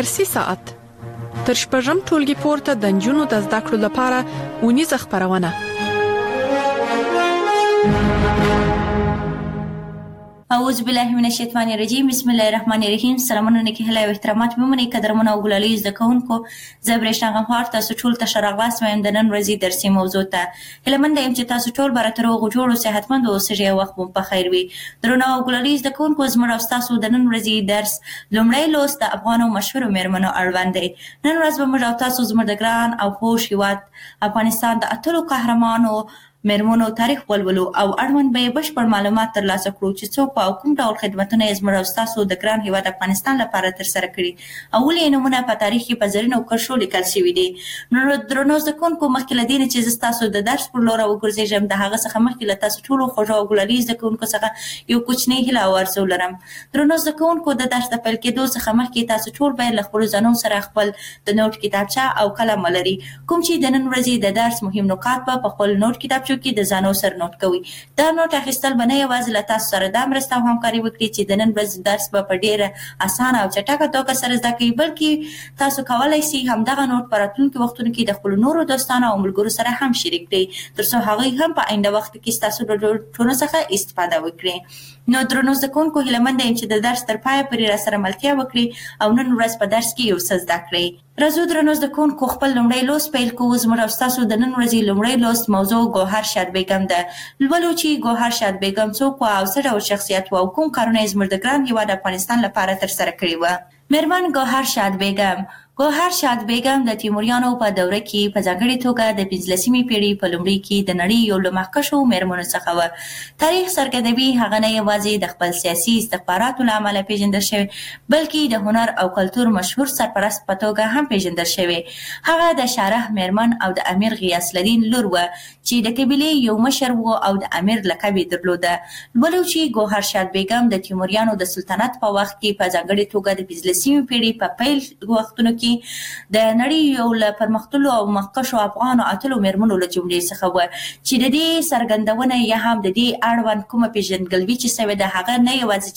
درسي ساعت تر شپږم ټولګي پورته د نجونو د زده کړو لپاره ونیزه خپرونه. اعوذ بالله من الشیطان الرجیم. بسم الله الرحمن الرحیم. سلامونه نیکی هلا و احترامات ممنې قدرمنه او ګلالي زده کوونکو، زه برېښنا غمخوار تاسو ټول ته ښه راغلاست وایم د نن ورځې درسي موضوع ته. هیله منده یم چې تاسو ټول به راته روغ جوړ او صحتمند اوسئ او وخت مو په خیر وي. درنو او ګلالي زده کوونکو، زموږ او ستاسو د نن ورځې درس لومړی لوست د افغانو مشهورو میرمنو اړوند دی. نن ورځ به موږ او تاسو زموږ د ګران او خوږ هېواد افغانستان د اتلو قهرمانو میرمنو تاریخ ولولو او اړوند به بشپړ معلومات ترلاسه کړو چې څوک او کوم ډول خدمتونه یې زموږ او ستاسو د ګران هېواد افغانستان لپاره ترسره کړي او ولې یې نومونه په تاریخ کې په زرینو کرښو لیکل شوي دي. نو درنو زده کوونکو، مخکې له دې نه چې زه ستاسو د درس پر لور وګرځېږم، د هغه څخه مخکې له تاسو ټولو خوږو او ګلالي زده کوونکو څخه یو کوچنی هیله او ارزو لرم. درنو زده کوونکو، د درس د پیل کېدو څخه مخکې تاسو ټول باید له خپلو ځانونو سره خپل د نوټ کتابچه او قلم ولري، کوم چې د نن ورځې د درس مهم نکات په خپل نوټ کتابچو کې د ځانو سره نوٹ کوي. دا نوٹ اخیستل به نه یوازې له تاسو سره دا مرسته او همکاري وکړي چې د نن ورځې درس به په ډېره اسانه او چټکه توګه سره زده کوي، بلکې تاسو کولی شئ همدغه نوٹ په راتلونکي وختونو کې د خپلو نورو دوستانو او ملګرو سره هم شریک کړئ، تر څو هغوی هم په آینده وخت کې ستاسو له نوټونو څخه استفاده وکړي. نو درنو زده کوونکو، هیله منده یم چې د درس تر پایه پورې راسره ملتیا وکړي او نن ورځ په درس کې یو څه زده کړئ. راځو درنو زده کوونکو، خپل لومړی لوست پیل کوو. زموږ او ستاسو د نن ورځې لومړی لوست موضوع ګوهر شاد بیګم ده. لولو چې ګوهر شاد بیګم څوک وه او څه ډول شخصیت وه او کوم کارونه یې زموږ د ګران هېواد افغانستان لپاره ترسره کړي وه. میرمن ګوهر شاد بیګم. ګوهر شاد بیګم د تیموریانو په دوره کې په ځانګړې توګه د 15مې پیړۍ په لومړي کې د نړۍ یو له مخکښو میرمنو څخه وه. تاریخ څرګندوي هغه نه یوازې د خپل سیاسي استخباراتو له امله پیژندل شوې، بلکې د هنر او کلتور مشهور سرپرست په توګه هم پیژندل شوې. هغه د شاره میرمن او د امیر غیاث الدین لور وه چې د قبیلې یو مشر و او د امیر لقب یې درلوده. لولو چې ګوهر شاد بیګم د تیموریانو د سلطنت په وخت کې په ځانګړې توګه د 15مې پیړۍ په پیل وختونو کې د نړۍ یو له پرمختللو او مخکښو افغانو اتلو میرمنو له جملې څخه وه چې د دې څرګندونه یا هم د دې اړوند کومه پیژندګلوي چې سوې ده، هغه نه یوازې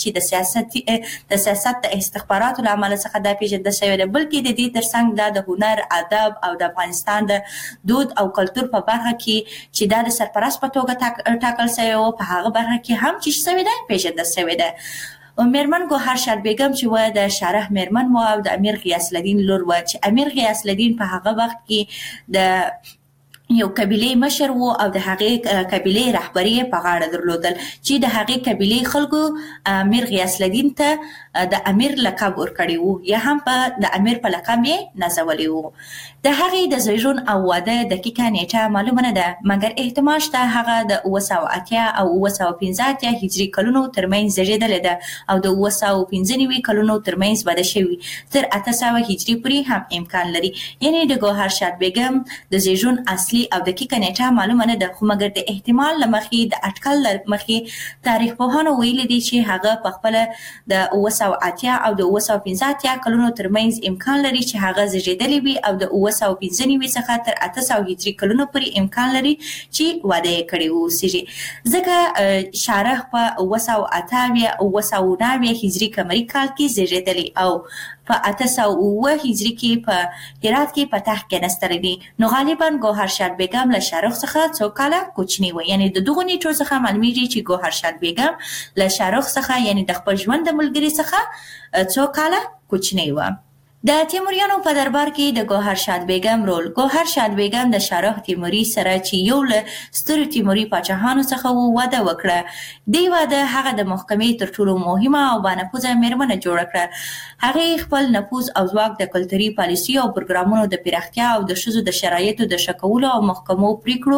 چې د سیاست د استخباراتو له امله څخه دا پیژندل شوې ده، بلکې د دې ترڅنګ دا د هنر، ادب او د افغانستان د دود او کلتور په برخه کې چې دا د سرپرست په توګه ټاکل شوی و، په هغه برخه کې هم چې شوې ده پیژندل شوې ده. میرمن ګوهر شاد بیګم چې وه د شاره میرمن وه او د امیر غیاث الدین لور وه چې امیر غیاث الدین په هغه وخت کې د یو قبیلې مشر و او د هغې قبیلې رهبري په غاړه درلودل چې د هغې قبیلې خلکو امیر غیاث الدین ته د امیر لقب ورکړی و یا هم د امیر په لقب یې نازولی و. د هغې د زیږون او واده دقیقه نیټه معلومه نه ده، مګر احتمال شته هغه د 980 او 985 هجري کلونو ترمنځ زیږېدلې ده او د 995 کلونو ترمنځ واده شوي، تر 800 هجري پورې هم امکان لري. یعنې د ګوهر شاد بیګم د زیږون اصلي او دقیقه نیټه معلومه نه ده، خو مګر د احتمال له مخې د اټکل له مخې تاریخ پوهانو ویلي دي چې هغه په خپله د 980 او د 985 کلونو ترمنځ امکان لري چې هغه زیږېدلې وي او د 995 څخه تر 800 هجري کلونو پورې امکان لري چې واده یې کړی واوسېږي، ځکه شارح په 988 او 990 هجري قمري کال کې زیږېدلی او په 809 هجري کې په هرات کې په تخت کېناستلی دي. نو غالبا ګوهر شاد بیګم له شارخ څخه څو کاله کوچنی و، یعنې د دغو نیټو څخه معلومیږي چې ګوهر شاد بیګم له شارخ څخه یعنې د خپل ژوند د ملګري څخه څو کاله کوچنی و. د تیموریانو په دربار کې د ګوهر شاد بیګم رول. ګوهر شاد بیګم د شارح تیموري سره چې یو له سترو تیموري پاچاهانو څخه واده وکړه. دې واده هغه د محکمې تر ټولو مهمه او بانفوذه میرمنه جوړه کړه. هغې خپل نفوذ او ځواک د کلتوري پالیسي او پروګرامونو د پراختیا او د ښځو د شرایطو د ښه کولو او محکمو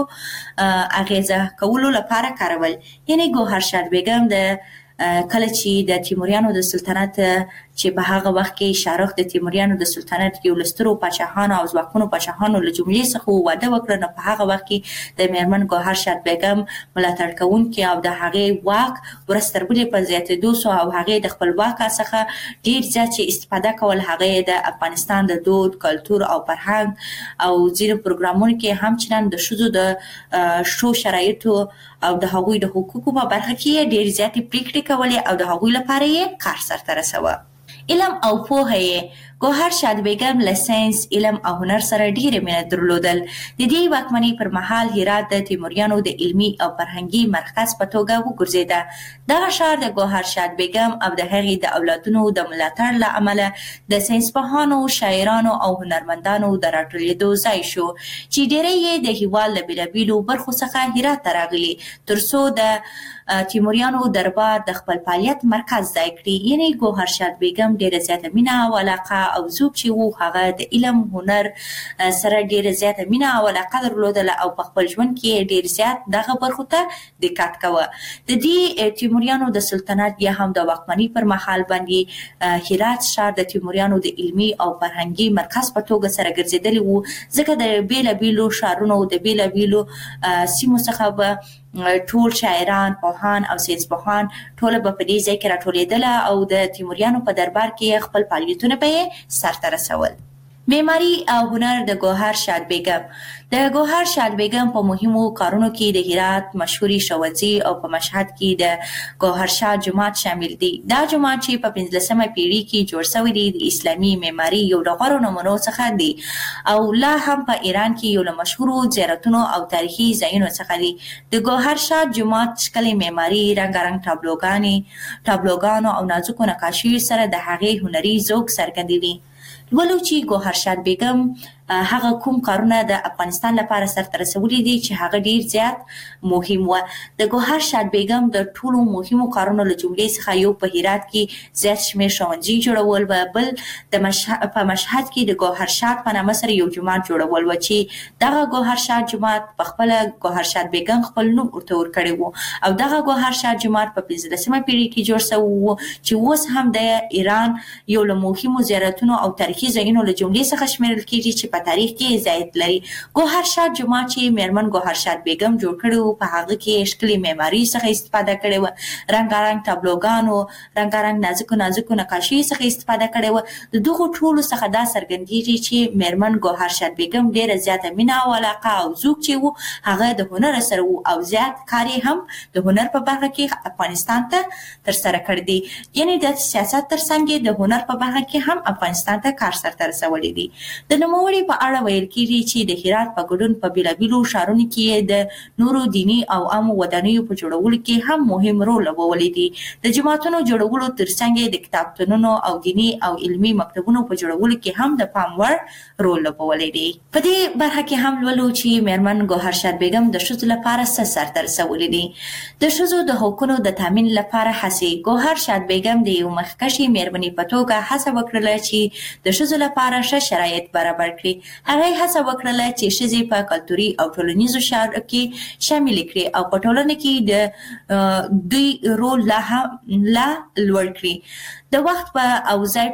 پریکړو اغیزه کولو لپاره کارول. یعنې ګوهر شاد بیګم د کله چې د تیموریانو د سلطنت چې په هغه وخت کې شارخ د تیموریانو د سلطنت یو له سترو پاچاهانو او ځواکمنو پاچاهانو له جملې څخه واده وکړه، نو په هغه وخت کې د میرمن ګوهر شاد بیګم ملاتړ کوونکي او د هغې واک ورځ تر بلې په زیاتېدو سو او هغې د خپل واک څخه ډېر زیات چې استفاده کول، هغې د افغانستان د دود، کلتور او فرهنګ او ځینو پروګرامونو کې همچنان د ښځو د ښو شرایطو او د هغوی د حقوقو په برخه کې ډېر زیاتې پریکړې کولې او د هغوی لپاره یې کار سرته رسوه. علم او پوهه یې ګوهر شاد بیګم له ساینس، علم او هنر سره ډېره مینه درلودل. د دې واکمنۍ پر مهال هرات د تیموریانو د علمي او فرهنګي مرکز په توګه وګرځېده. دغه ښار د ګوهر شاد بیګم او د هغې د اولادونو د ملاتړ له امله د ساینسپوهانو، شاعرانو او هنرمندانو د راټولېدو ځای شو چې ډېری یې د هېواد له بېلابېلو برخو څخه هرات ته راغلي تر څو د تیموریانو دربار د خپل فعالیت مرکز ځای کړي. یعنې ګوهر شاد بیګم ډېره زیاته مینه او علاقه او ذوق چې و هغه د علم هنر سره ډېره زیاته مینه او علاقه درلودله او په خپل ژوند کې ډېر زیات دغه برخو ته دقت کوه. د دې تیموریانو د سلطنت یا هم د واکمنۍ پر مهال باندې هرات ښار د تیموریانو د علمي او فرهنګي مرکز په توګه سره ګرځېدلی و، ځکه د بېلابېلو ښارونو د بېلابېلو سیمو څخه به ټول شاعران، پوهان او ساینسپوهان ټوله به په دې ځای کې راټولېدله او د تیموریانو په دربار کې خپل فعالیتونه به یې سرته رسول. معماري او هنر د ګوهر شاد بیګم. د ګوهر شاد بیګم په مهمو کارونو کې د هرات مشهوري ښوونځي او په مشهد کې د ګوهر شاد جومات شامل دي. دا جومات چې په 15مه پیړۍ کې جوړ شوی دی د اسلامي معماري یو له غوره نمونو څخه دی او لا هم په ایران کې یو له مشهورو زیارتونو او تاریخي ځایونو څخه دی. د ګوهر شاد جومات ښکلې معماري، رنګارنګ تابلوګانو او نازکو نقاشیو سره د هغې هنري ذوق څرګندوي. ولو چې ګوهر شاد بیګم هغه کوم کارونه د افغانستان لپاره سرته رسولي دي چې هغه ډیر زیات مهم و. د ګوهر شاد بیګم د ټولو مهمو کارونو له جملې څخه یو په هرات کې زیات شمېر ښوونځي جوړول و، بل په مشهد کې د ګوهر شاد په نامه سره یو جومات جوړول و چې دغه ګوهر شاد جومات په خپله ګوهر شاد بیګم خپل نوم ورته ورکړی و او دغه ګوهر شاد جومات په 15مه پیړۍ کې جوړ شوی و چې اوس هم د ایران یو له مهمو زیارتونو او تاریخي ځایونو له جملې څخه شمېرل کېږي چې په تاریخ کې ځایت لري. ګوهر شاد جومات چې میرمن ګوهر شاد بیګم جوړ کړی و په هغه کې ښکلې معماري څخه استفاده کړې وه، رنګارنګ تابلوګانو، رنګارنګ نازکو نقاشي څخه استفاده کړې وه. د دغو ټولو څخه دا څرګندېږي چې میرمن ګوهر شاد بیګم ډېره زیاته مینه او علاقه او ذوق چې و هغه د هنر سره و او زیات کار یې هم د هنر په برخه کې افغانستان ته ترسره کړی دی. یعنې د سیاست ترڅنګ یې د هنر په برخه کې هم افغانستان ته کار سرته رسولی دی. د نوموړي په اړه ویل کېږي چې د هرات په ګډون په بېلابېلو ښارونو کې د نورو دیني او عامو ودانیو په جوړولو کې هم مهم رول لوبولی دی. د جوماتونو جوړولو ترڅنګ د کتابتونونو او دیني او علمي مکتبونو په جوړولو کې هم د پام وړ رول لوبولی دی. په دې برخه کې هم لولو چې میرمن ګوهر شاد بیګم د ښځو لپاره څه سرته رسولی دي. د ښځو د حقونو د تامین لپاره هڅې. ګوهر شاد بیګم د یو مخکښې میرمنې په توګه هڅه وکړله چې د ښځو لپاره ښه شرایط برابر کړي. هغه هڅه وکړله چې ښځې په کلتوري او ټولنیزو چارو کې شامل کړي او په ټولنه کې د دوی رول لا لوړ کړي. د وخت او ځای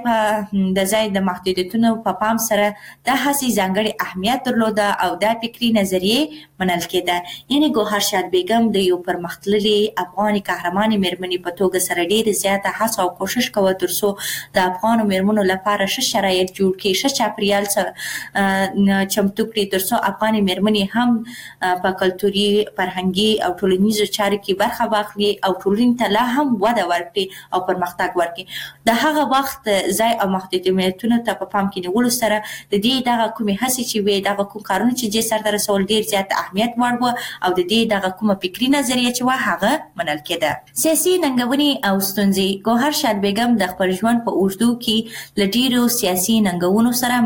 د محدودیتونو په پام سره دا هڅې ځانګړې اهمیت درلوده او دا فکري نظریې منل کېده. یعنې ګوهر شاد بیګم د یو پرمختللې افغاني قهرمانې میرمنې په توګه سره ډېرې زیاته هڅه او کوشش کوه تر څو د افغانو میرمنو لپاره ښه شرایط جوړ کړي، ښه چاپریال چمتو کړي تر څو افغاني میرمنې هم په کلتوري، فرهنګي او ټولنیزو چارو کې برخه واخلي او ټولنې ته لا هم وده ورکړي او پرمختګ ورکړي. د هغه وخت ځای او محدودیتونو ته په پام کې نیولو سره د دې دغه کومې هڅې چې وې، دغه کوم کارونه چې دې سرته رسول ډېر زیات اهمیت وړ وه او د دې دغه کومه فکري نظریه چې وه هغه منل کېده. سیاسي ننګونې او ستونزې. ګوهر شاد بیګم د خپل ژوند په اوږدو کې له ډېرو سیاسي ننګونو سره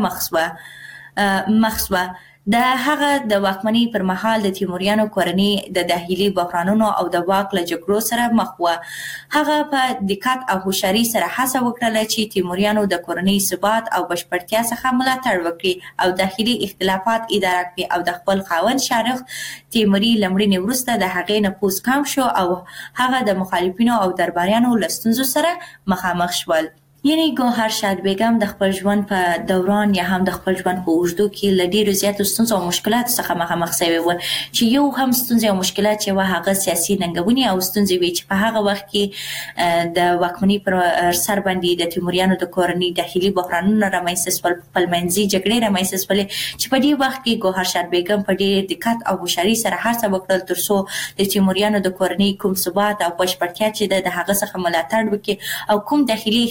مخ شوه. د هغه د واکمنۍ پر مهال د تیموریانو کورنۍ د داخلي بحرانونو او د واک له جګړو سره مخ وه. هغه په دقت او هوښیارۍ سره هڅه وکړله چې تیموریانو د کورنۍ ثبات او بشپړتیا څخه ملاتړ وکړي او داخلي اختلافات اداره کړي او د خپل خاوند شارخ تیموري له مړینې وروسته د هغې نفوذ کم شو او هغه د مخالفینو او درباریانو له ستونزو سره مخامخ شول. یعنې ګوهر شاد بیګم د خپل ژوند په دوران یا هم د خپل ژوند په اوږدو کې له ډېرو زیاتو ستونزو او مشکلاتو څخه مخامخ شوې وه چې یو هم ستونزې او مشکلات چې وه هغه سیاسي ننګونې او ستونزې وې چې په هغه وخت کې د واکمنۍ پر سر باندې د تیموریانو د کورنۍ داخلي بحرانونه رامنځته شول، خپلمنځي جګړې رامنځته شولې چې په دې وخت کې ګوهر شاد بیګم په ډېر دقت او هوښیارۍ سره هڅه وکړل تر څو د تیموریانو د کورنۍ کوم ثبات او بشپړتیا چې د هغه څخه ملاتړ وکړي او کوم داخلي اختلافات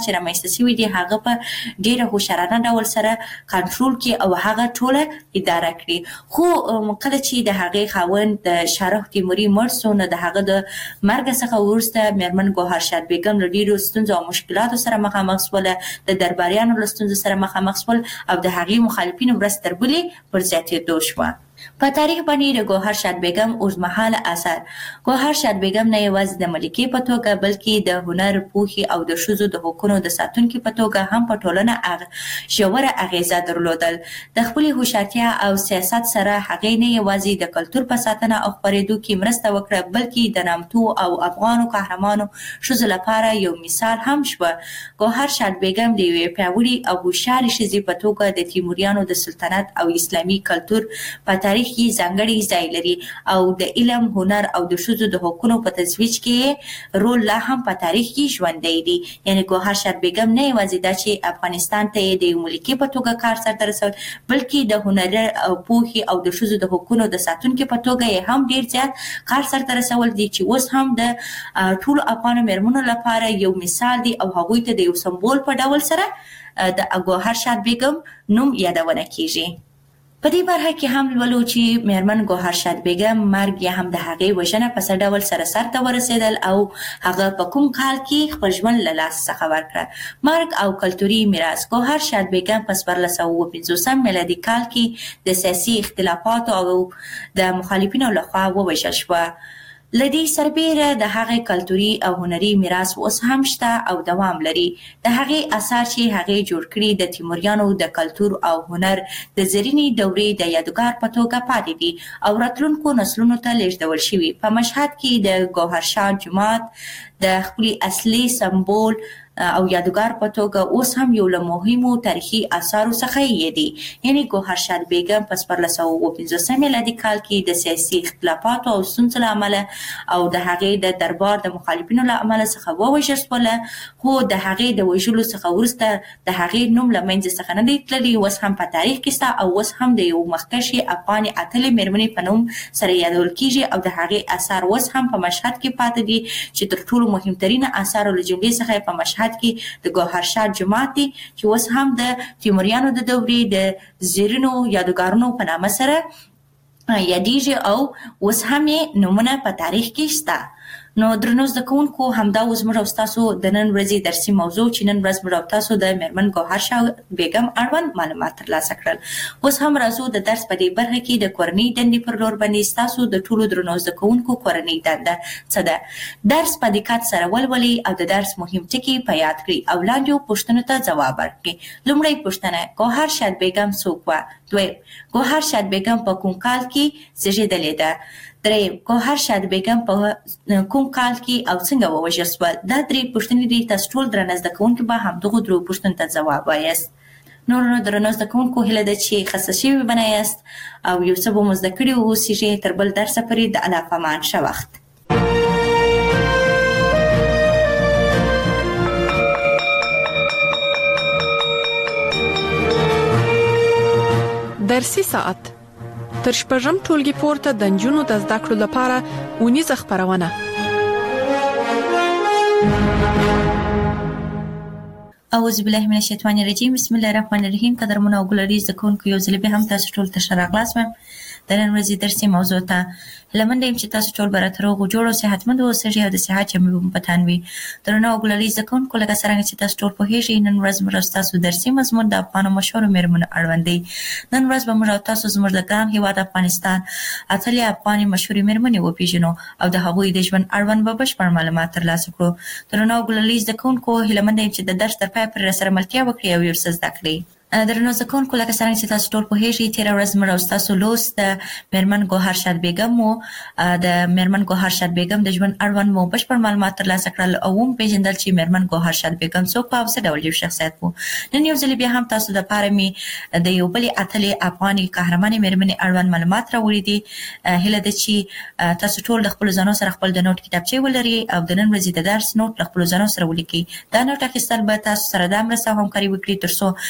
چې رامنځته شوي دي هغه په ډیره هوښیارانه ډول سره کنټرول کړي او هغه ټوله اداره کړي. خو کله چې د هغې خاوند د شاهرخ تیموري مړ شو نو د هغه د مرګ څخه وروسته میرمن ګوهرشاد بیګم له ډیرو ستونزو او مشکلاتو سره مخامخ شوله، د درباریانو له ستونزو سره مخامخ شول او د هغې مخالفینو ورځ تر بلې پر زیاتېدو شوه. په تاریخ باندې د ګوهرشاد بیګم اوږدمهاله اثر. ګوهرشاد بیګم نه یوازې د ملکې په توګه بلکې د هنر، پوهې او د ښځو د حقونو د ساتونکي په توګه هم په ټولنه ژوره اغیزه درلودل. د خپلې هوښیارتیا او سیاست سره هغې نه یوازې د کلتور په ساتنه او خپرېدو کې مرسته وکړه بلکې د نامتو او افغانو قهرمانو ښځو لپاره یو مثال هم شوه. ګوهرشاد بیګم د یوې پیاوړې او هوښیارې ښځې په توګه د تیموریانو د سلطنت او اسلامي کلتور په تاریخ کې ځانګړی ځای لري او د علم، هنر او د ښځو د حقونو په ترویج کې رول لا هم په تاریخ کې ژوندی دی. یعنی ګوهرشاد بیګم نه یوازې دا چې افغانستان ته د یو ملکې په توګه کار سرته رسول بلکې د هنر او پوهې او د ښځو د حقونو د ساتونکي په توګه یې هم ډیر زیات کار سرته رسول دي چې اوس هم د ټولو افغانو میرمنو لپاره یو مثال دی او هغوی ته د یو سمبول په ډول سره د ګوهرشاد بیګم نوم یادونه کیږي. په دې برخه کې هم لولو چې میرمن ګوهرشاد بیګم مرګ یا هم د هغې وژنه په څه ډول سره سرته ورسېدل او هغه په کوم کال کې خپل ژوند له لاسه څخه ورکړه. مرګ او کلتوري میراث. ګوهرشاد بیګم په 1450 میلادي کال کې د سیاسي اختلافاتو او د مخالفینو لخوا ووژل شوه. له دې سربیره د هغې کلتوري او هنري میراث اوس هم شته او دوام لري. د هغې اثار چې هغې جوړ کړي د تیموریانو د کلتور او هنر د زرینې دورې د یادګار په توګه پاتې دي او راتلونکو نسلونو ته لیږدول شوي. په مشهد کې د ګوهرشاد جومات د خپلې اصلي سمبول او یادګار په توګه اوس هم یو له مهمو تاریخي اثارو څخه یې دي. یعنی ګوهرشاد بیګم په 1450 میلادي کال کې د سیاسي اختلافاتو او ستونزو له امله او د هغې د دربار د مخالفینو له امله څخه ووژل شوله، خو د هغې د وژلو څخه وروسته د هغې نوم له منځه څخه نه دی تللی. اوس هم په تاریخ کې شته او اوس هم د یو مخکښې افغانې اتلې میرمنې په نوم سره یادول کیږي او د هغې اثار اوس هم په مشهد کې پاتې دي چې تر ټولو مهمترینه اثارو له جملې څخه په مشهد کې د ګوهرشاد جومات دی چې اوس هم د تیموریانو د دورې د زیرینو یادګارونو په نامه سره یادیږي او اوس هم یې نومونه په تاریخ کې شته. نو درنو زده کوونکو همدا اوس موږ او ستاسو د نن ورځې درسي موضوع چې نن ورځ موږ او تاسو د میرمن ګوهرشاد بیګم اړوند معلومات ترلاسه کړل. اوس هم راځو د درس په دې برخه کې د کورنۍ دندې پر لور باندې ستاسو د ټولو درنو زده کوونکو کورنۍ دنده څه ده. درس په دقت سره ولولئ او د درس مهم ټکي په یاد کړئ او لاندې پوښتنو ته ځواب ورکړئ. لومړی پوښتنه: ګوهرشاد بیګم څوک وه؟ دویم: ګوهرشاد بیګم په کوم کال کې زیږېدلې ده؟ دریم: ګوهرشاد بیګم په کوم کال کې او څنګه ووژل شوه؟ دا درې پوښتنې دي. تاسو ټول درنه زده کوونکي به همدغو درو پوښتنو ته ځواب وایاست. نو درنو زده کوونکو هیله ده چې خسته شوي به نه یاست او یو څه به مو زده کړي واوسیږئ. تر بل درسه پورې د الله په امان. ښه وخت. درسي ساعت تر شپږم ټولګي پورته د نجونو د زده کړو لپاره اونیزه خپرونه. اعوذ بالله من الشیطان الرجیم. بسم الله الرحمن الرحیم. قدرمن او ګلري زده کوونکو یو ځل به هم تاسو ټول ته ښه راغلاست. د نن ورځې درسي موضوع ته لمنډه يم چې تاسو ټول به راته روغ جوړ او صحتمند اوسئ او د صحت چمې په تن وي. درنو او ګلري زده کوونکو لکه څنګه چې تاسو ټول پوهیږئ نن ورځ موږ تاسو درسي مضمون د افغان مشهور میرمنو اړوند دی. نن ورځ به موږ تاسو زموږ د ګران هیواد افغانستان اتلې افغاني مشهور میرمنې وپیژنو او د هغوی د ژوند اړوند به بشپړ معلومات ترلاسه کړو. درنو او ګلري زده کوونکو لمنډه يم چې د درس تر پای پورې سره ملتیا وکړئ او یو څه زده کړئ. درنو زده کوونکو لکه څنګه چې تاسو ټول پوهیږئ تېره ورځ موږ تاسو لوست د میرمن ګوهرشاد بیګم مو د میرمن ګوهرشاد بیګم د ژوند اړوند مو بشپړ معلومات ترلاسه کړل او هم پیژندل چې میرمن ګوهرشاد بیګم څوک او څه ډول یو شخصیت وو. نن یو ځل بیا هم تاسو د پاره می د یو بل اتلې افغاني قهرمانې میرمنې اړوند معلومات راوړي دي. هله د چې تاسو ټول د خپل ځانو سره خپل د نوٹ کتابچې ولري او د نن ورځې د درس نوٹ خپل ځانو سره ولیکئ. دا نوٹ اخیستل به تاسو سره د مرسته همکاري وکړي ترڅو نن ورځې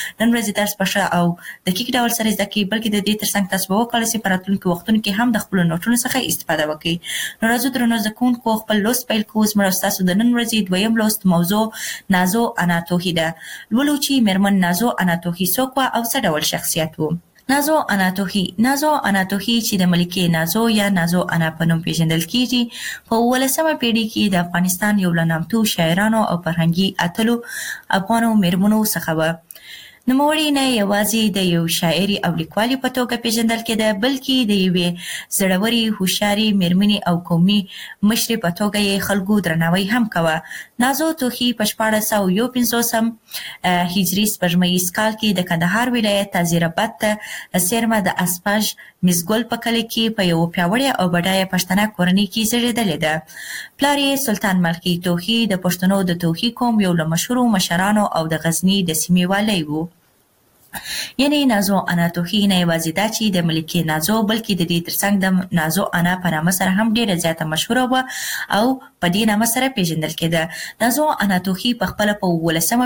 یوازې درس په ښه او دقیق ډول سره زده کړئ بلکې د دې ترڅنګ تاسو به وکولای شئ په راتلونکي وختونو کې هم د خپلو نوټونو څخه استفاده وکړئ. نو راځو درنو زده کوونکو خپل لوست پیل کوو. زموږ ستاسو د نن ورځې دویم لوست موضوع نازو انا توهی ده. لولو چې میرمن نازو انا توهی څوک وه او څه ډول شخصیت و. نازو انا توهی چې د ملکې نازو یا نازو انا په نوم پیژندل کیږي په 18مه پیړۍ کې د افغانستان یو له نامتو شاعرانو او فرهنګي اتلو افغانو میرمنو څخه وه. نوموړې نه یوازې د یو شاعري او لیکوالې په توګه پیژندل کېده بلکې د یوې زړورې هوښیارې میرمنې او قومي مشرې په توګه یې خلکو درناوی هم کوه. نازو توهی په 1451 هجري سپوږمیز کال کې د کندهار ولایت تازیراباد ته څیرمه د اسپاژ مزګل په کلي کې په یو پیاوړې او بډایه پښتنه کورنۍ کې زیږېدلې ده. پلار یې سلطان ملخي توهی د پښتنو د توهی قوم یو له مشهورو مشرانو او د غزني د سیمې والی و. یعنی نازو انا توهی نه یوازې دا چې د ملکې نازو بلکې د دې ترڅنګ د نازو انا په نامه سره هم ډیره زیاته مشهوره وه او په دې نامه سره پیژندل کېده. نازو انا توهی په خپله په 18مه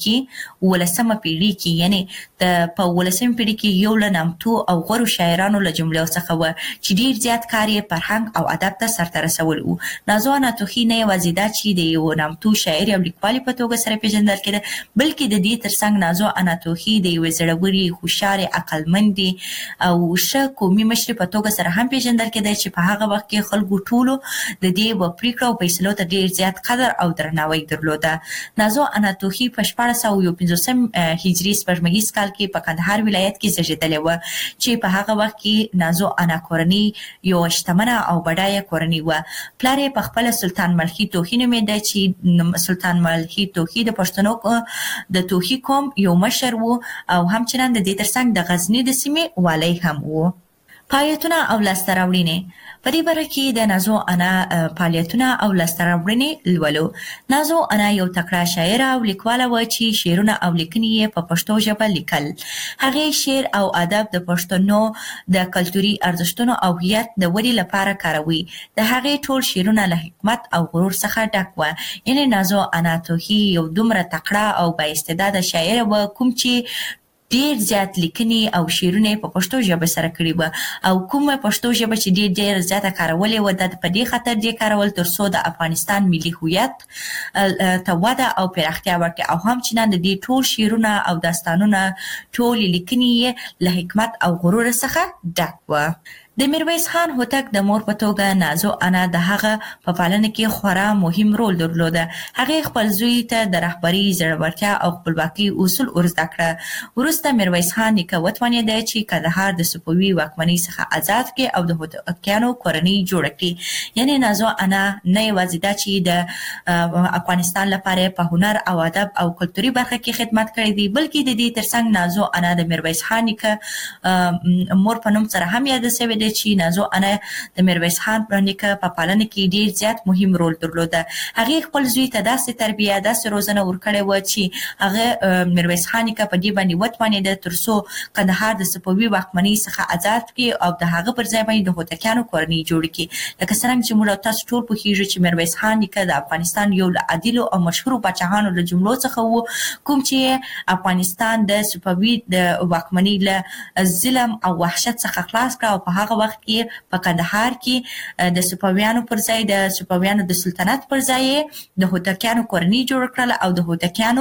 پیړۍ کې یعنی په 18مه پیړۍ کې یو له نامتو او غوره شاعرانو له جملو څخه وه چې ډیر زیات کار یې فرهنګ او ادب ته سرته رسول و. نازو انا توهی نه یوازې دا چې د یو نامتو شاعر او لیکوالې په توګه سره پیژندل کېده بلکې د دې ترڅنګ نازو انا توهی د یو زړورې هوښیارې عقلمندې او ښه قومي مشرې په توګه سره هم پیژندل کېده چې په هغه وخت کې خلکو ټولو د دې و پریکړو او فیصلو ته ډیر زیات قدر او درناوی درلوده. نازو انا توهی په 1451 هجري سپوږمیز کال کې په کندهار ولایت کې زیږېدلې وه چې په هغه وخت کې نازو انا کورنۍ یو شتمنه او بډایه کورنۍ وه. پلار یې په خپله سلطان ملخي توهی نومېده چې سلطان ملخي توهی د پښتنو د توهی قوم یو مشر و او همچنان د دې ترڅنګ د غزني د سیمې والی هم و. فعالیتونه او لاسته راوړنې په دې باره کې د نازو انا فعالیتونه او لاسته راوړنې لولو. نازو انا یو تکړه شاعره او لیکواله وه چې شعرونه او لیکنې یې په پښتو ژبه لیکل. هغې شعر او ادب د پښتنو د کلتوري ارزښتونو او هویت د ودې لپاره کاروي. د هغې ټول شعرونه له حکمت او غرور څخه ډک وه. یعنې نازو انا توهی یو دومره تکړه او بااستعداده شاعره وه کوم چې ډیر زیات لیکنې او شعرونه په پښتو ژبه سره کړي وه او کومه پښتو ژبه چې ډیر زیاته کارولې وه د په دې خاطر دې کارول تر څو د افغانستان ملي هویت ته وده او پراختیا ورکړي او همچنان د دې ټول شعرونه او داستانونه ټولې لیکنې له حکمت او غرور څخه ډک وه. د میرویس خان هوتک د مور په توګه نازو انا د هغه په پالنه کې خورا مهم رول درلوده. هغې خپل زوی ته د رهبري زړورتیا او خپلواکۍ اصول ورزده کړه. وروسته میرویس خان نیکه وتوانېده چې کندهار د صفوي واکمنۍ څخه آزاد کړي او د هوتکیانو کورنۍ جوړه کړي. یعنې نازو انا نه یوازې دا چې د افغانستان لپاره په هنر او ادب او کلتوري برخه کې خدمت کړی دی بلکې د دې ترڅنګ نازو انا د میرویس خان نیکه مور په نوم سره هم یاده شوې ده چې نازو انا د میرویس خان نیکه په پالنه کې ډیر زیات مهم رول درلوده. هغې خپل زوی ته داسې تربیه داسې روزنه ورکړې وه چې هغه میرویس خان نیکه په دې باندې وتوانېده تر څو کندهار د صفوي واکمنۍ څخه آزاد کړي او د هغه پر ځای باندې د هوتکیانو کورنۍ جوړه کړي. لکه څرنګه چې موږ تاسو ټول پوهیږو چې میرویس خان نیکه د افغانستان یو له عادلو او مشهورو پاچاهانو له جملو څخه و کوم چې افغانستان د صفوي د واکمنۍ له ظلم او وحشت څخه خلاص کړ او په هغه وخت کې په کندهار کې د صفویانو پر ځای د صفویانو د سلطنت پر ځای د هوتکیانو کورنۍ جوړ کړله او د هوتکیانو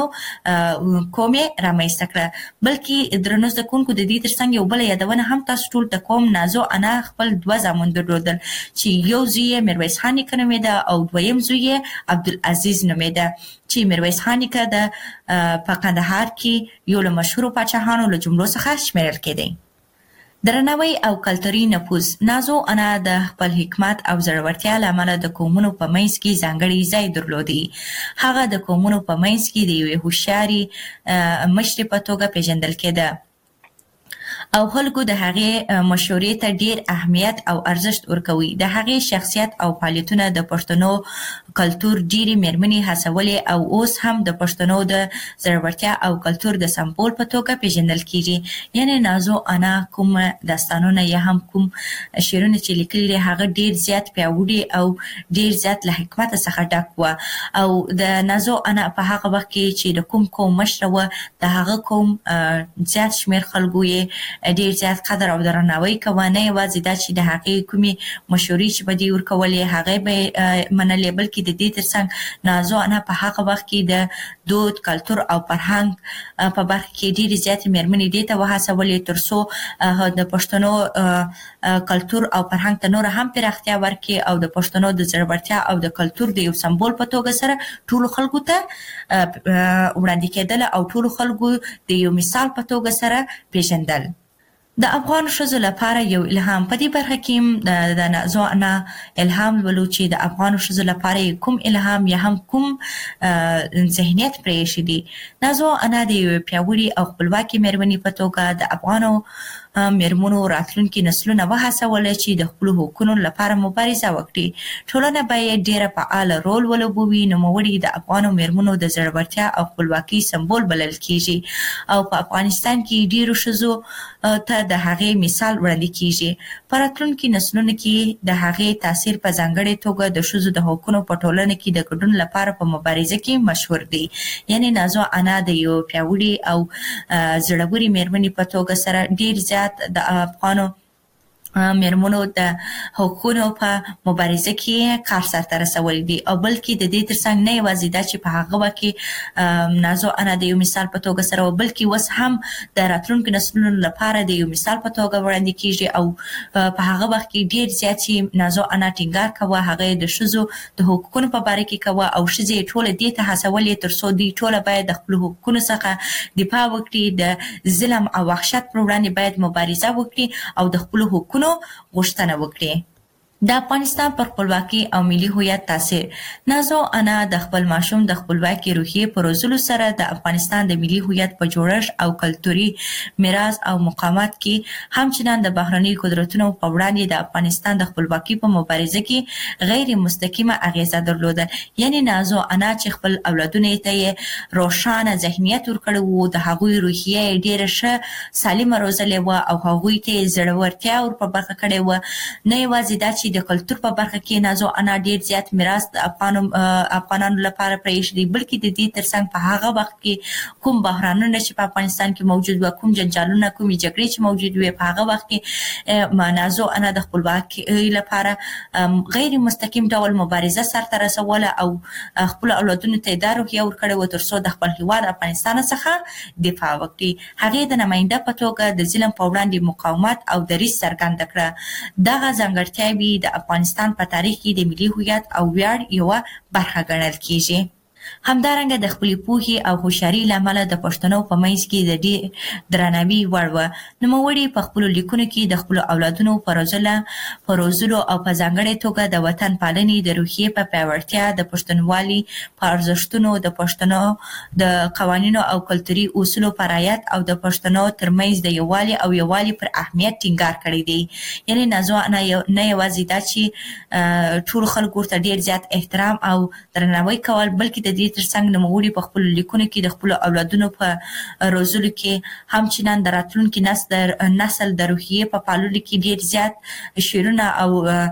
قوم یې رامنځته کړه. بلکې درنو زده کوونکو د دې ترڅنګ یو بله یادونه هم تاسو ټول ته کوم. نازو انا خپل 2 زامن درلودل چې یو زوی یې میرویس خان نیکه نومېده او دویم زوی یې عبدالعزیز نومېده چې میرویس خان نیکه په کندهار کې یو له مشهورو پاچاهانو له جملو څخه شمیرل کېدی. درناوی او کلتوري نفوذ. نازو انا د خپل حکمت او زړورتیا له امله د قومونو په منځ کې ځانګړی ځای درلودی. هغه د قومونو په منځ کې د یوې هوښیارې مشرې په توګه پیژندل کېده او خلکو د هغې مشورې ته ډیر اهمیت او ارزښت ورکوي. د هغې شخصیت او فعالیتونه د پښتنو کلتور ډیرې مېرمنې هڅولې او اوس هم د پښتنو د زړورتیا او کلتور د سمبول په توګه پیژندل کیږي. یعنی نازو انا کوم داستانونه یا هم کوم شعرونه چې لیکلي دي هغه ډیر زیات پیاوړي او ډیر زیات له حکمت څخه ډک و. او د نازو انا په هغه وخت کې چې د کوم قوم مشره و د هغه قوم زیات شمیر خلکو یې ډیر زیات قدر او درناوی کوه. نه یوازې دا چې د هغې کومې مشورې چې به دې ورکولې هغې به یې منلې بلکې د دې ترڅنګ نازو انا په هغه وخت کې د دود کلتور او فرهنګ په برخه کې ډیرې زیاتې مېرمنې دې ته وهڅولې تر څو د پښتنو کلتور او فرهنګ ته نور هم پراختیا ورکړي او د پښتنو د زړورتیا او د کلتور د یو سمبول په توګه سره ټولو خلکو ته وړاندې کېدل او ټولو خلکو د یو مثال په توګه سره پیژندل. د افغان ښځو لپاره یو الهام. په دې برخه کې د نازو انا الهام ولو چې د افغان ښځو لپاره کوم الهام یا هم کوم ذهنیت پرېښی دی. نازو انا د یو پیاوړي او خپلواکې مېرمنې په توګه د افغانو مېرمنو راتلونکي نسلونه وهڅول چې د خپلو حقونو لپاره مبارزه وکړي. ټولنه باید ډیره فعاله رول ولوبوي. نوموړي د افغانو مېرمنو د زړورتیا او خپلواکۍ سمبول بلل کیږي او په افغانستان کې ډیرو ښځو ته د هغې مثال وړاندې کیږي. په راتلونکي نسلونو کې د هغې تاثیر په ځانګړې توګه د ښځو د حقونو په ټولنه کې د ګډون لپاره په مبارزه کې مشهور دی. یعنی نازو انا د یو پیاوړي او زړورې مېرمنې په توګه سره ډیر زیات د افغانو مېرمنو د حقونو په مبارزه کې کار سرته رسولی دی او بلکې د دې ترڅنګ نه یوازې دا چې په هغه وخت کې نازو انا د یو مثال په توګه سره بلکې اوس هم د راتلونکو نسلونو لپاره د یو مثال په توګه وړاندې کیږي او په هغه وخت کې ډیر زیات چې نازو انا ټینګار کوه هغه د ښځو د حقوقو په باره کې کوه او ښځې ټوله دې ته هڅولې تر څو دوی ټوله باید د خپلو حقوقو څخه دفاع وکړي، د ظلم او وحشت پر وړاندې باید مبارزه وکړي او د خپلو حقوقو غوښتنه وکړي. د افغانستان پر خپلواکۍ او ملي هویت تاثیر. نازو انا د خپل ماشوم د خپلواکۍ روحیې په روزلو سره د افغانستان د ملي هویت په جوړښت او کلتوري میراث او مقاومت کې همچنان د بهرنیو قدرتونو په وړاندې د افغانستان د خپلواکۍ په مبارزه کې غیر مستقیمه اغیزه درلوده. یعنی نازو انا چې خپل اولادونو ته روښانه ذهنیت ورکړی و، د هغوی روحیه ډیره ښه سالمه روزلې وه او هغوی ته زړورتیا ور په برخه کړې وه. نه یوازې دا چې د کلتور په برخه کې نازو انا ډیر زیات میراث د افغانانو لپاره پرېښی دی، بلکې د دې ترڅنګ په هغه وخت کې کوم بحرانونه چې په افغانستان کې موجود و، کوم جنجالونه، کومې جګړې چې موجود وي، په هغه وخت کې نازو انا د خپلواکۍ لپاره غیر مستقیم ډول مبارزه سرته رسوله او خپل اولادونو ته دا روحیه ورکړې وه تر څو د خپل هیواد افغانستان څخه دفاع وکړي. هغې د نماینده په توګه د ظلم په وړاندې مقاومت او دریځ څرګنده کړه. دغه ځانګړتیاوې د افغانستان په تاریخ کې د ملي هویت او ویاړ یوه برخه ګڼل کیږي. همدارنګه د خپلې پوهې او هوښیارۍ له امله د پښتنو په منځ کې د ډېر درناوي وړ وه. نوموړي په خپلو لیکونو کې د خپلو اولادونو په روزلو او په ځانګړې توګه د وطن پالنې د روحیې په پیاوړتیا، د پښتونولي په ارزښتونو، د پښتنو د قوانینو او کلتوري اصولو په رعایت او د پښتنو ترمنځ د یووالي پر اهمیت ټینګار کړی دی. یعنی نازو انا نه یوازې دا چې ټولو خلکو ورته ډېر زیات احترام او درناوی کول، بلکې د دې ترڅنګ نوموړي په خپلو لیکونو کې د خپلو اولادونو په روزلو کې همچنان د راتلونکي نسل د روحیې په پاللو کې ډېر زیات شعرونه او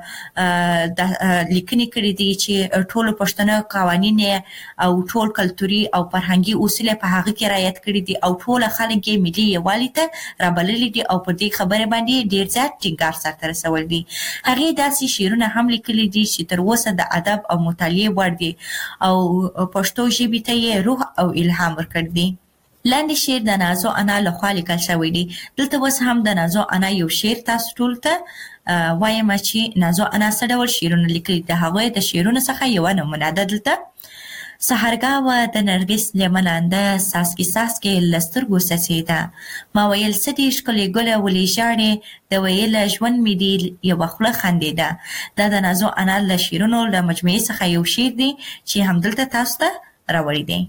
لیکنې کړي دي چې ټولو پښتنو قوانین او ټول کلتوري او فرهنګي اصول په هغه کې رعایت کړي دي او ټول خلک یې ملي یووالي ته رابللي دي او په دې خبرې باندې ډېر زیات ټینګار سرته رسول دي. هغې داسې شعرونه هم لیکلي دي چې تر اوسه د ادب او مطالعې وړ دي او پښتو ژبې ته یې روح او الهام ورکړ دی. لاندې شعر د نازو انا لخوا لیکل شوی دی. دلته اوس هم د نازو انا یو شعر تاسو ټول ته وایم چې نازو انا څه ډول شعرونه لیکلي. د هغوی د شعرونو څخه یوه نمونه ده دلته. سحرګاوه د نرګس لیمنانده ساسکي ساسکي له سترګو څڅېده، ما ویل څه دې ښکلې ګله ولې ژاړې، د ویله ژوند مې دې یوه خوله خندېده. دا د نازو انا له شعرونو له مجموعې څخه یو شعر دی چې همدلته تاسو ته راوړی دی.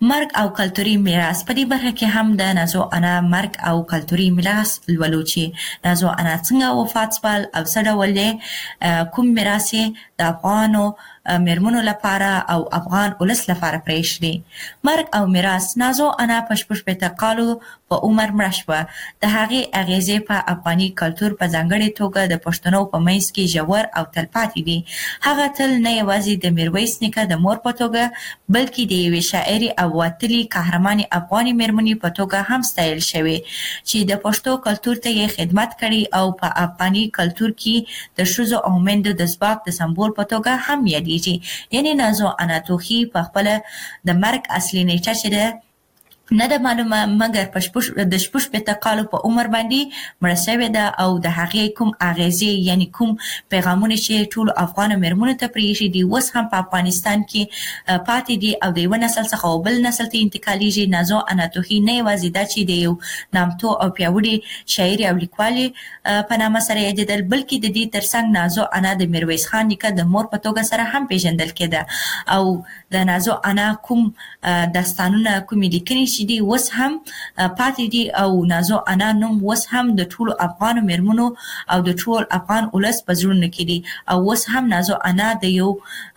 مرګ او کلتوري میراث. په دې برخه کې هم د نازو انا مرګ او کلتوري میراث لولو چې نازو انا څنګه وفات شول او څه ډول کوم میراث د افغانو میرمنو لپاره او افغان ولس لپاره پریښی. مرګ او میراث. نازو انا په 16 کالو په عمر مړه شوه. د هغې اغیزې په افغاني کلتور په ځانګړې توګه د پښتنو په منځ کې ژور او تلپاتې دي. هغه تل نه یوازې د میرویس نیکه د مور په توګه بلکې د یوې شاعرې او وتلې قهرمانې افغاني میرمنې په توګه هم ستایل شوې چې د پښتو کلتور ته یې خدمت کړی او په افغاني کلتور کې د ښځو او میندو د ځواک د سمبول په توګه هم یادېږي. یعنی نازو انا توخی په خپل د مرګ اصلي نیټه چې ده نه ده معلومه، مګر د 16 کالو په عمر باندې مړه شوې ده او د هغې کوم اغیزې یعنی کوم پیغامونه چې ټول افغان میرمنو ته پریښي دي اوس هم په افغانستان کې پاتې دي او د یو نسل څخه بل نسل ته انتقالیږي. نازو انا توخی نه یوازې دا چې د یو نامتو او پیاوړي شاعر او لیکوالې په نامه سره یادېدل، بلکې د دې ترڅنګ نازو انا د میرویس خان نیکه د مور په توګه سره هم پیژندل کېده او د نازو انا کوم داستانونه کومې لیکنې چې دي اوس هم پاتې دي او نازو انا نوم اوس هم د ټولو افغان میرمنو او د ټول افغان ولس په زړونو کې دي او اوس هم نازو انا د یو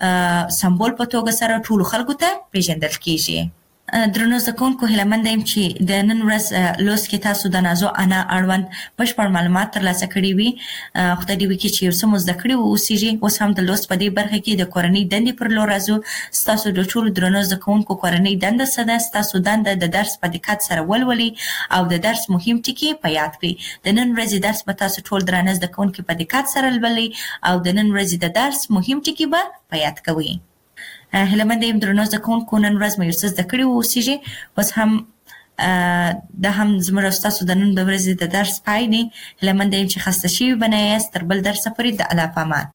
سمبول په توګه سره ټولو خلکو ته پیژندل کیږي. درنو زده کوونکو، هیله مند یم چې د نن ورځ لوست کې تاسو د نازو انا اړوند بشپړ معلومات ترلاسه کړي وي. خدای دې وکړي چې یو څه مو زده کړي واوسیږي. اوس هم د لوست په دې برخه کې د کورنۍ دندې پر لور راځو. ستاسو د ټولو درنو زده کوونکو کورنۍ دنده څه ده؟ ستاسو دنده د درس په دقت سره ولولئ او د درس مهم ټکي په یاد کړئ. د نن ورځې درس به تاسو ټول درانه زده کوونکي په دقت سره لولئ او د نن ورځې د درس مهم ټکي به په یاد کوئ. هیله مند یم درنو زده کوونکو نن ورځ مو یو څه زده کړي واوسیږي. اوس هم دا هم زموږ او ستاسو د نن ورځې د درس پای دی. هیله مند یم چې خسته شوي به نه یاست. تر بل درسه پورې د الله په امان.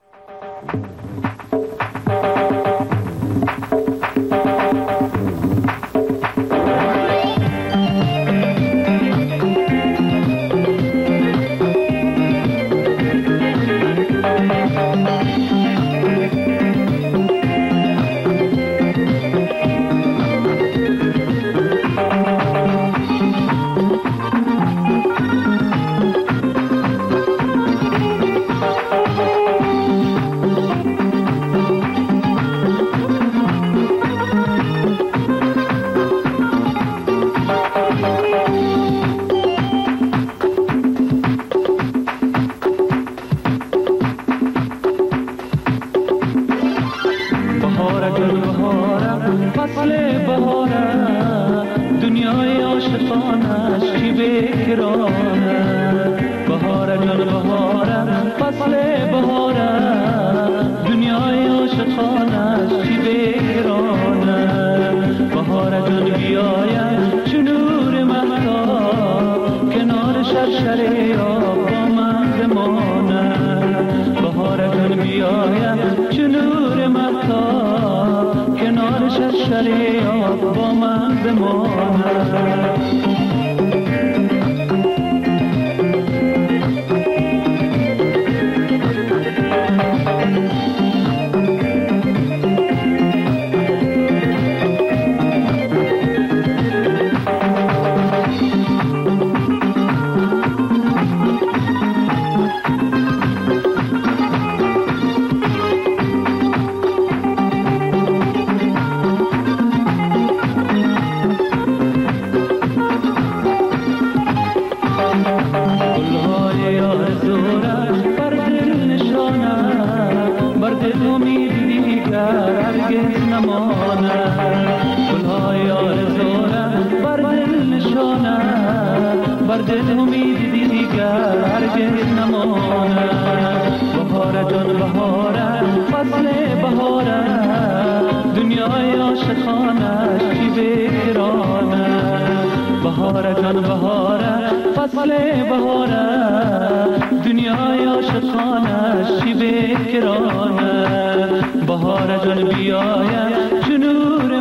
بهار جان بیاید چو نور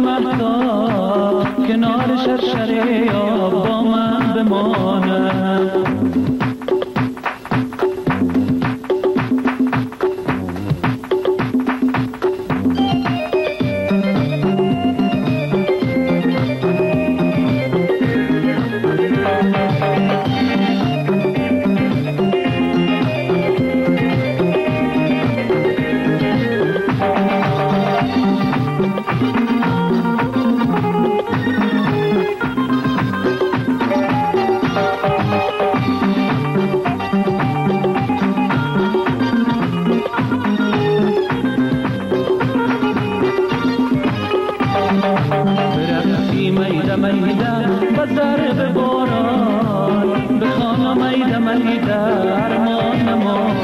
مهتاب کنار شرشره آب با من بماند.